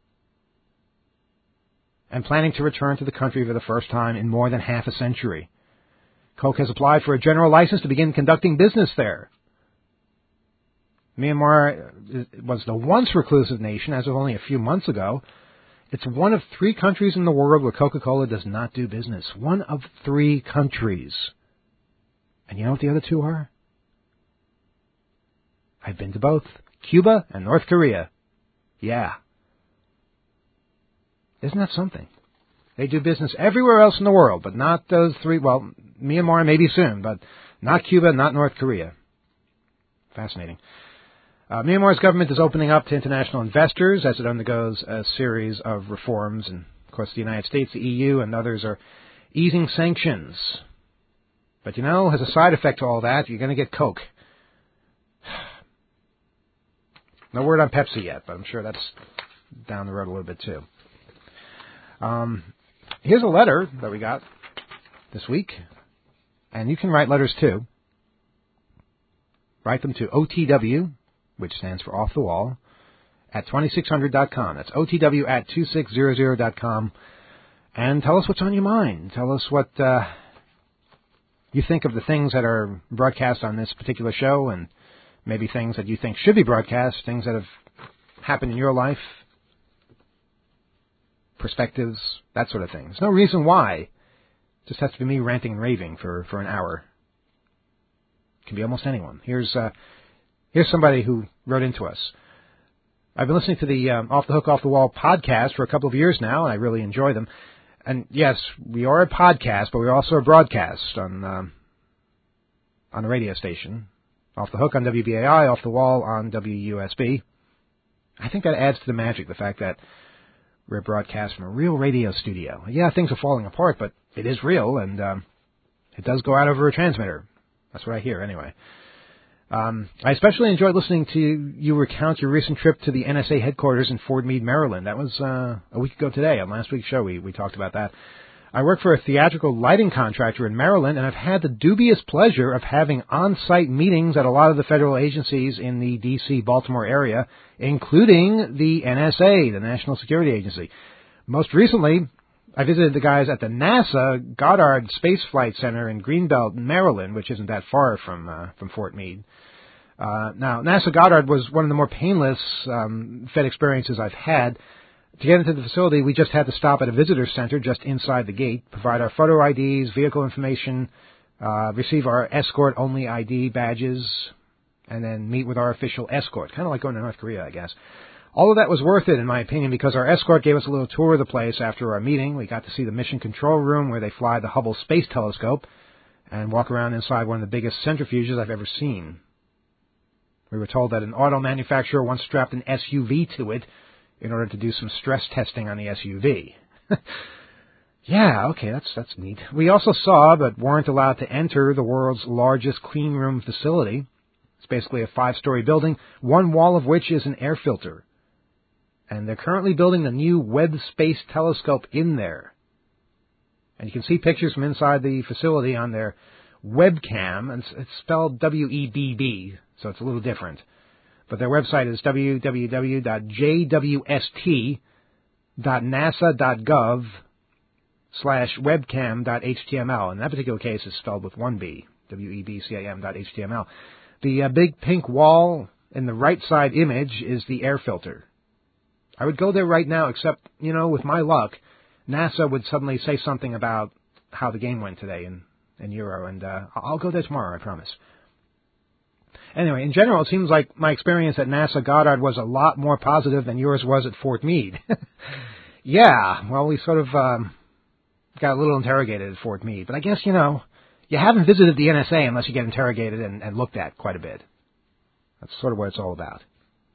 and planning to return to the country for the first time in more than half a century. Coke has applied for a general license to begin conducting business there. Myanmar was the once reclusive nation as of only a few months ago. It's one of three countries in the world where Coca-Cola does not do business. One of three countries. And you know what the other two are? I've been to both. Cuba and North Korea. Yeah. Isn't that something? They do business everywhere else in the world, but not those three. Well, Myanmar maybe soon, but not Cuba, not North Korea. Fascinating. Uh, Myanmar's government is opening up to international investors as it undergoes a series of reforms. And, of course, the United States, the E U, and others are easing sanctions. But, you know, as a side effect to all that, you're going to get Coke. No word on Pepsi yet, but I'm sure that's down the road a little bit, too. Um, here's a letter that we got this week. And you can write letters, too. Write them to O T W, which stands for Off the Wall, at twenty-six hundred dot com. That's O T W at twenty-six hundred dot com. And tell us what's on your mind. Tell us what uh, you think of the things that are broadcast on this particular show, and maybe things that you think should be broadcast, things that have happened in your life, perspectives, that sort of thing. There's no reason why. It just has to be me ranting and raving for, for an hour. It can be almost anyone. Here's uh, here's somebody who wrote into us. I've been listening to the um, Off the Hook, Off the Wall podcast for a couple of years now, and I really enjoy them. And yes, we are a podcast, but we're also a broadcast on um, on the radio station. Off the Hook on W B A I, Off the Wall on W U S B. I think that adds to the magic, the fact that we're a broadcast from a real radio studio. Yeah, things are falling apart, but it is real, and um, it does go out over a transmitter. That's what I hear, anyway. Um, I especially enjoyed listening to you recount your recent trip to the N S A headquarters in Fort Meade, Maryland. That was uh, a week ago today. On last week's show, we, we talked about that. I work for a theatrical lighting contractor in Maryland, and I've had the dubious pleasure of having on-site meetings at a lot of the federal agencies in the D C Baltimore area, including the N S A, the National Security Agency. Most recently, I visited the guys at the NASA Goddard Space Flight Center in Greenbelt, Maryland, which isn't that far from uh, from Fort Meade. Uh, now, NASA Goddard was one of the more painless um, Fed experiences I've had. To get into the facility, we just had to stop at a visitor center just inside the gate, provide our photo I Ds, vehicle information, uh, receive our escort-only I D badges, and then meet with our official escort. Kind of like going to North Korea, I guess. All of that was worth it, in my opinion, because our escort gave us a little tour of the place after our meeting. We got to see the mission control room where they fly the Hubble Space Telescope and walk around inside one of the biggest centrifuges I've ever seen. We were told that an auto manufacturer once strapped an S U V to it in order to do some stress testing on the S U V. Yeah, okay, that's that's neat. We also saw, but weren't allowed to enter, the world's largest clean room facility. It's basically a five-story building, one wall of which is an air filter. And they're currently building the new Webb Space Telescope in there. And you can see pictures from inside the facility on their webcam, and it's spelled W E B B, so it's a little different. But their website is w w w dot j w s t dot nasa dot gov slash webcam dot h t m l. In that particular case, it's spelled with one B, W E B C A M dot H T M L. The uh, big pink wall in the right side image is the air filter. I would go there right now, except, you know, with my luck, NASA would suddenly say something about how the game went today in, in Euro, and uh, I'll go there tomorrow, I promise. Anyway, in general, it seems like my experience at NASA Goddard was a lot more positive than yours was at Fort Meade. Yeah, well, we sort of um, got a little interrogated at Fort Meade, but I guess, you know, you haven't visited the N S A unless you get interrogated and, and looked at quite a bit. That's sort of what it's all about.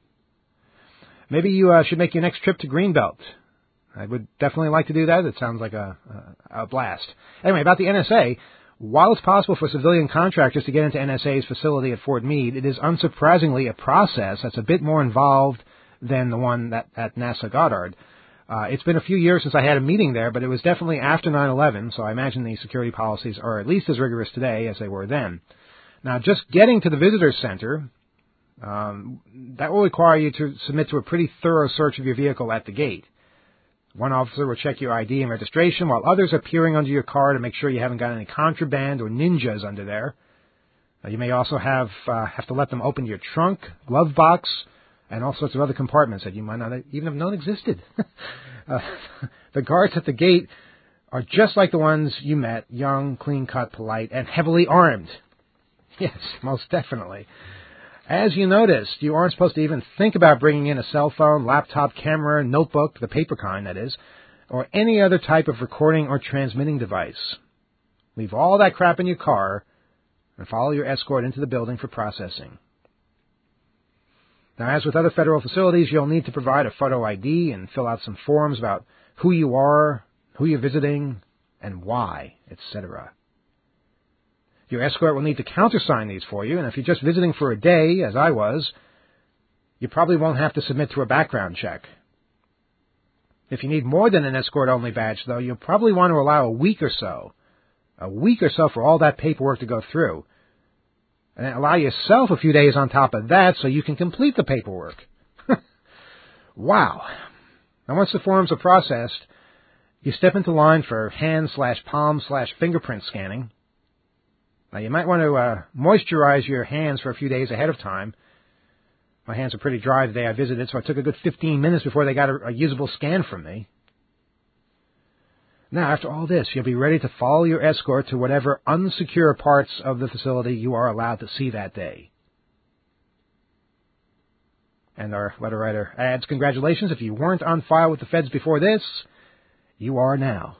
Maybe you uh, should make your next trip to Greenbelt. I would definitely like to do that. It sounds like a, a, a blast. Anyway, about the N S A, while it's possible for civilian contractors to get into N S A's facility at Fort Meade, it is unsurprisingly a process that's a bit more involved than the one that, at NASA Goddard. Uh, it's been a few years since I had a meeting there, but it was definitely after nine eleven, so I imagine the security policies are at least as rigorous today as they were then. Now, just getting to the visitor center, um, that will require you to submit to a pretty thorough search of your vehicle at the gate. One officer will check your I D and registration, while others are peering under your car to make sure you haven't got any contraband or ninjas under there. Uh, you may also have uh, have to let them open your trunk, glove box, and all sorts of other compartments that you might not even have known existed. uh, the guards at the gate are just like the ones you met, young, clean-cut, polite, and heavily armed. Yes, most definitely. As you noticed, you aren't supposed to even think about bringing in a cell phone, laptop, camera, notebook, the paper kind, that is, or any other type of recording or transmitting device. Leave all that crap in your car and follow your escort into the building for processing. Now, as with other federal facilities, you'll need to provide a photo I D and fill out some forms about who you are, who you're visiting, and why, et cetera. Your escort will need to countersign these for you, and if you're just visiting for a day, as I was, you probably won't have to submit to a background check. If you need more than an escort-only badge, though, you'll probably want to allow a week or so, a week or so for all that paperwork to go through, and then allow yourself a few days on top of that so you can complete the paperwork. Wow. Now, once the forms are processed, you step into line for hand slash palm slash fingerprint scanning. Now, you might want to uh, moisturize your hands for a few days ahead of time. My hands are pretty dry the day I visited, so it took a good fifteen minutes before they got a, a usable scan from me. Now, after all this, you'll be ready to follow your escort to whatever unsecure parts of the facility you are allowed to see that day. And our letter writer adds, congratulations, if you weren't on file with the feds before this, you are now.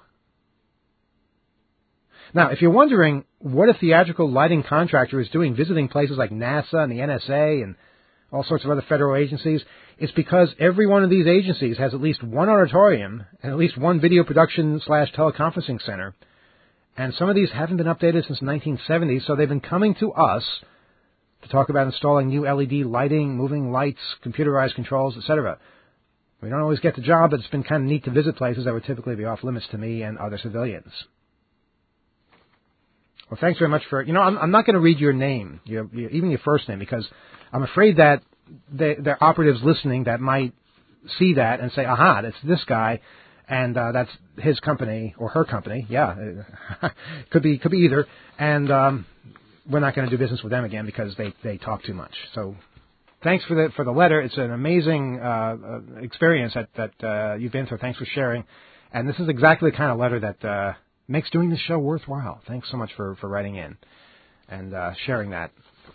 Now, if you're wondering what a theatrical lighting contractor is doing visiting places like NASA and the N S A and all sorts of other federal agencies, it's because every one of these agencies has at least one auditorium and at least one video production slash teleconferencing center. And some of these haven't been updated since the nineteen seventies, so they've been coming to us to talk about installing new L E D lighting, moving lights, computerized controls, et cetera. We don't always get the job, but it's been kind of neat to visit places that would typically be off limits to me and other civilians. Well, thanks very much for, you know, I'm, I'm not going to read your name, your, your, even your first name, because I'm afraid that they, there are operatives listening that might see that and say, aha, that's this guy, and uh, that's his company or her company. Yeah, could be could be either. And um, we're not going to do business with them again because they, they talk too much. So thanks for the for the letter. It's an amazing uh, experience that, that uh, you've been through. Thanks for sharing. And this is exactly the kind of letter that uh, makes doing this show worthwhile. Thanks so much for, for writing in and uh, sharing that.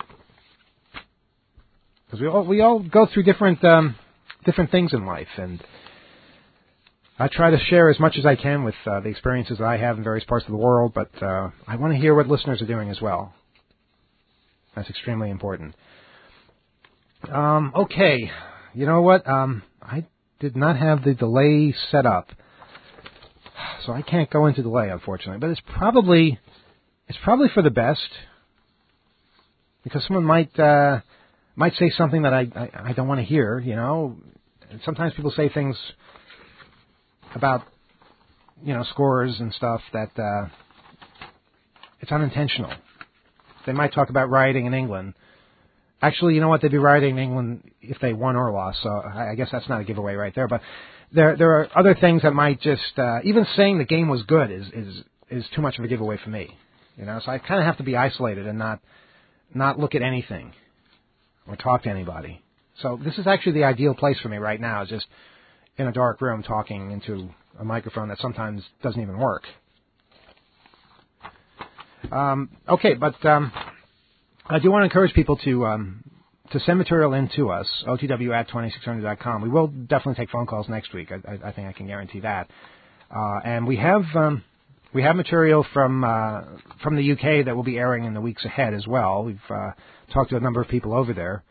Because we all we all go through different um, different things in life, and I try to share as much as I can with uh, the experiences that I have in various parts of the world. But uh, I want to hear what listeners are doing as well. That's extremely important. Um, okay, you know what? Um, I did not have the delay set up, so I can't go into delay, unfortunately. But it's probably it's probably for the best, because someone might. Uh, Might say something that I, I, I don't want to hear, you know. And sometimes people say things about you know, scores and stuff that uh, it's unintentional. They might talk about rioting in England. Actually, you know what? They'd be rioting in England if they won or lost, so I guess that's not a giveaway right there. But there there are other things that might just, uh, even saying the game was good is, is, is too much of a giveaway for me. You know, so I kind of have to be isolated and not not look at anything or talk to anybody. So this is actually the ideal place for me right now, just in a dark room talking into a microphone that sometimes doesn't even work. Um, okay, but um, I do want to encourage people to um, to send material in to us, O T W at twenty-six hundred dot com. We will definitely take phone calls next week. I, I, I think I can guarantee that. Uh, and we have um, we have material from uh, from the U K that will be airing in the weeks ahead as well. We've uh, talked to a number of people over there.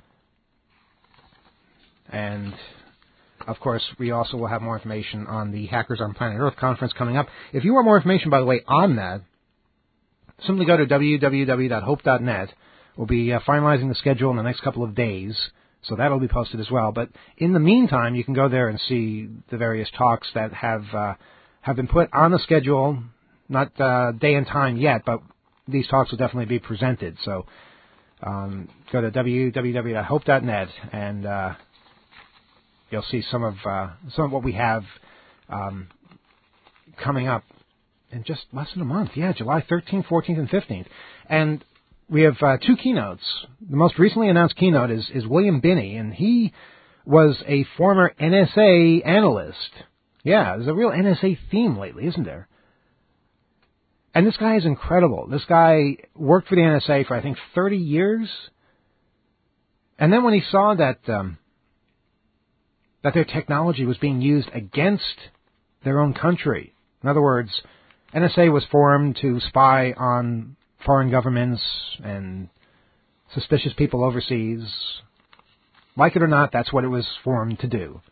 And, of course, we also will have more information on the Hackers on Planet Earth conference coming up. If you want more information, by the way, on that, simply go to w w w dot hope dot net. We'll be uh, finalizing the schedule in the next couple of days, so that will be posted as well. But in the meantime, you can go there and see the various talks that have uh, have been put on the schedule, not uh, day and time yet, but these talks will definitely be presented. So um, go to w w w dot hope dot net and uh, you'll see some of uh, some of what we have um, coming up in just less than a month. Yeah, July thirteenth, fourteenth, and fifteenth. And we have uh, two keynotes. The most recently announced keynote is, is William Binney, and he was a former N S A analyst. Yeah, there's a real N S A theme lately, isn't there? And this guy is incredible. This guy worked for the N S A for, I think, thirty years. And then when he saw that um, that their technology was being used against their own country, in other words, N S A was formed to spy on foreign governments and suspicious people overseas. Like it or not, that's what it was formed to do,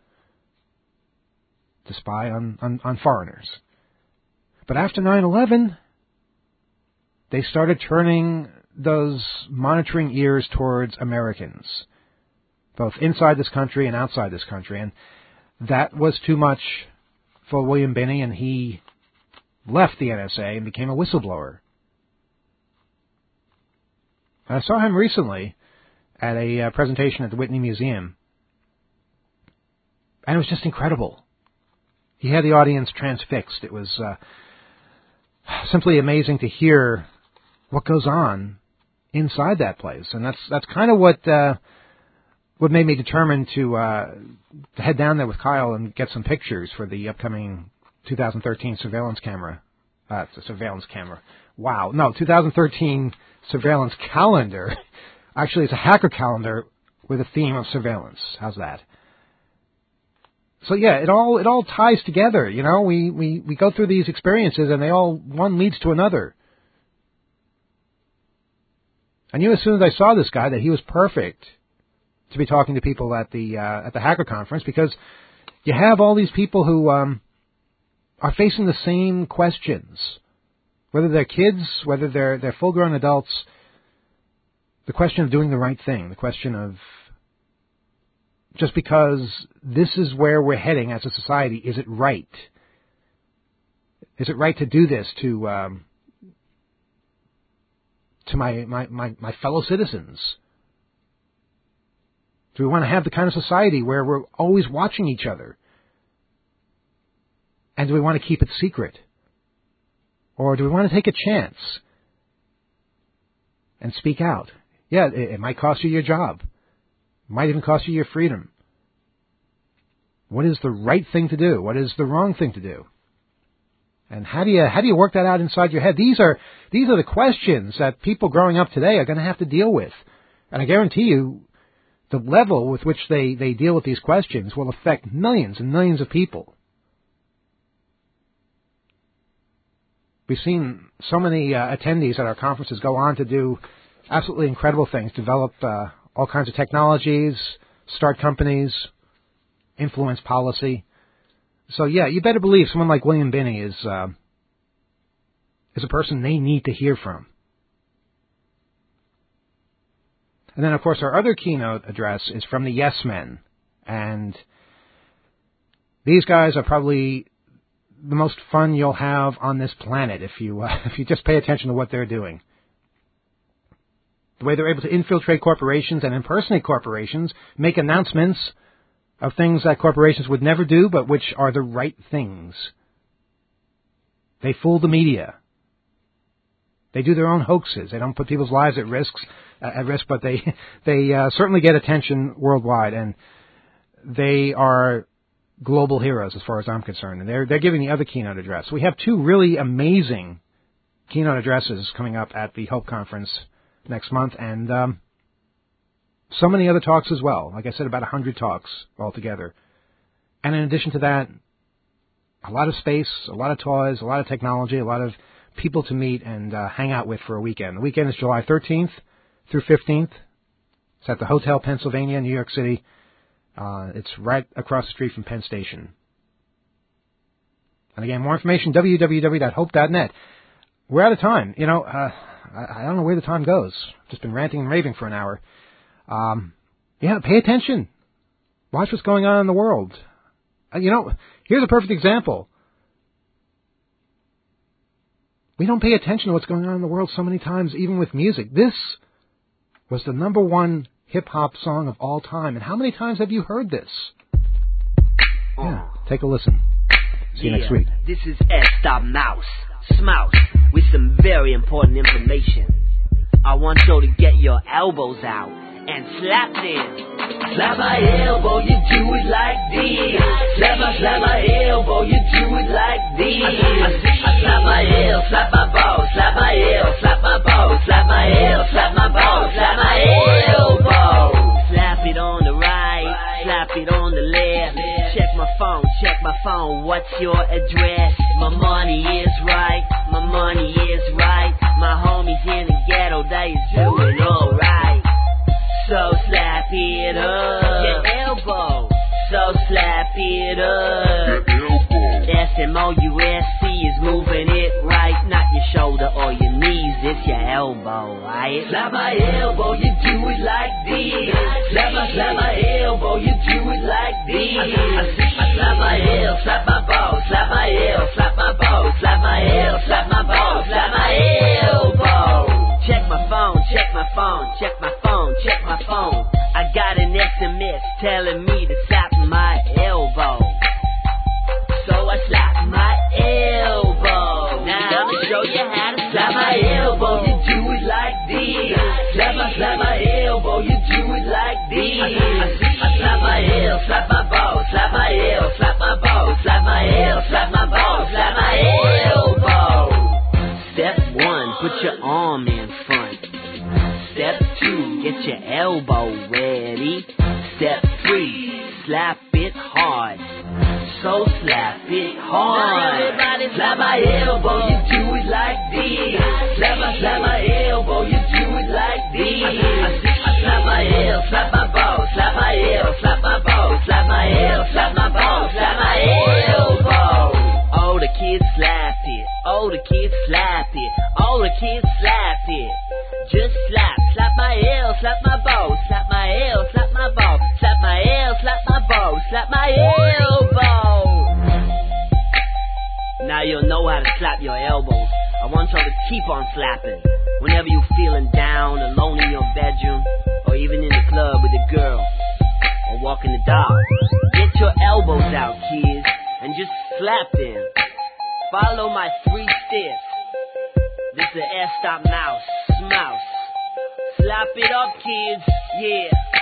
to spy on, on, on foreigners. But after nine eleven, they started turning those monitoring ears towards Americans, both inside this country and outside this country. And that was too much for William Binney, and he left the N S A and became a whistleblower. And I saw him recently at a uh, presentation at the Whitney Museum, and it was just incredible. He had the audience transfixed. It was uh, simply amazing to hear what goes on inside that place, and that's that's kind of what uh, what made me determined to uh, to head down there with Kyle and get some pictures for the upcoming two thousand thirteen surveillance camera. Uh, it's a surveillance camera. Wow, no, two thousand thirteen surveillance calendar. Actually, it's a hacker calendar with a theme of surveillance. How's that? So yeah, it all it all ties together. You know, we, we, we go through these experiences, and they all one leads to another. I knew as soon as I saw this guy that he was perfect to be talking to people at the uh, at the hacker conference, because you have all these people who um, are facing the same questions, whether they're kids, whether they're they're full-grown adults. The question of doing the right thing, the question of just because this is where we're heading as a society, is it right? Is it right to do this to um, to my, my, my, my fellow citizens? Do we want to have the kind of society where we're always watching each other? And do we want to keep it secret? Or do we want to take a chance and speak out? Yeah, it, it might cost you your job. It might even cost you your freedom. What is the right thing to do? What is the wrong thing to do? And how do you how do you work that out inside your head? These are these are the questions that people growing up today are going to have to deal with. And I guarantee you, the level with which they, they deal with these questions will affect millions and millions of people. We've seen so many uh, attendees at our conferences go on to do absolutely incredible things, develop uh, all kinds of technologies, start companies, influence policy. So yeah, you better believe someone like William Binney is uh, is a person they need to hear from. And then, of course, our other keynote address is from the Yes Men. And these guys are probably the most fun you'll have on this planet if you uh, if you just pay attention to what they're doing. The way they're able to infiltrate corporations and impersonate corporations, make announcements of things that corporations would never do, but which are the right things. They fool the media. They do their own hoaxes. They don't put people's lives at risks uh, at risk, but they they uh, certainly get attention worldwide, and they are global heroes as far as I'm concerned. And they're they're giving the other keynote address. We have two really amazing keynote addresses coming up at the Hope Conference next month, and um, so many other talks as well. Like I said, about one hundred talks altogether. And in addition to that, a lot of space, a lot of toys, a lot of technology, a lot of people to meet and uh, hang out with for a weekend. The weekend is July thirteenth through fifteenth. It's at the Hotel Pennsylvania in New York City. Uh, it's right across the street from Penn Station. And again, more information, w w w dot hope dot net. We're out of time. You know, uh, I, I don't know where the time goes. Just been ranting and raving for an hour. Um, yeah, pay attention. Watch what's going on in the world. Uh, you know, here's a perfect example. We don't pay attention to what's going on in the world so many times, even with music. This was the number one hip-hop song of all time. And how many times have you heard this? Yeah, take a listen. See you yeah, next week. This is S. Mouse, Smouse, with some very important information. I want you to get your elbows out and slap them. Slap my elbow, you do it like this. Slap my, slap my elbow, you do it like this. I, I, I slap my el, slap my ball, slap my el, slap my ball, slap my el, slap my ball, slap my elbow. Slap it on the right, slap it on the left. Check my phone, check my phone, what's your address? My money is right, my money is right. My homies in the ghetto, they is doing alright. So slap it up, your elbow. So slap it up, your elbow. S M O U S C is moving it right, not your shoulder or your knees, it's your elbow, right? Slap my elbow, you do it like this. Slap my, slap my elbow, you do it like this. I, I, I slap my el, slap my ball, slap my el, slap my ball, slap my el, slap my ball, slap my elbow. Check my phone, check my phone, check my phone, check my phone. I got an S M S telling me to slap my elbow. So I slap my elbow. Now I'ma show you how to slap my elbow. You do it like this. Slap my, slap my elbow. You do it like this. I, I, I slap my el, slap my ball, slap my el, slap my ball, slap my el, slap my ball, slap my elbow. Step one, put your arm in front. Step two, get your elbow ready. Step three, slap it hard. So slap it hard. Now everybody slap my elbow, you do it like this. Slap my, slap my elbow, you do it like this. I, I, I slap my el, slap my ball, slap my el, slap my ball, slap my el, slap my ball, slap my elbow. Oh, the kids slap it. Oh, the kids slap it. Oh, the kids slap it. Just slap, slap my el, slap my ball, slap my el, slap my ball, slap my el, slap my ball, slap my elbow. Now you'll know how to slap your elbows. I want y'all to keep on slapping. Whenever you're feeling down, alone in your bedroom, or even in the club with a girl, or walking the dog. Get your elbows out, kids, and just slap them. Follow my three steps. This is S. Mouse, Smouse. Slap it up, kids, yeah.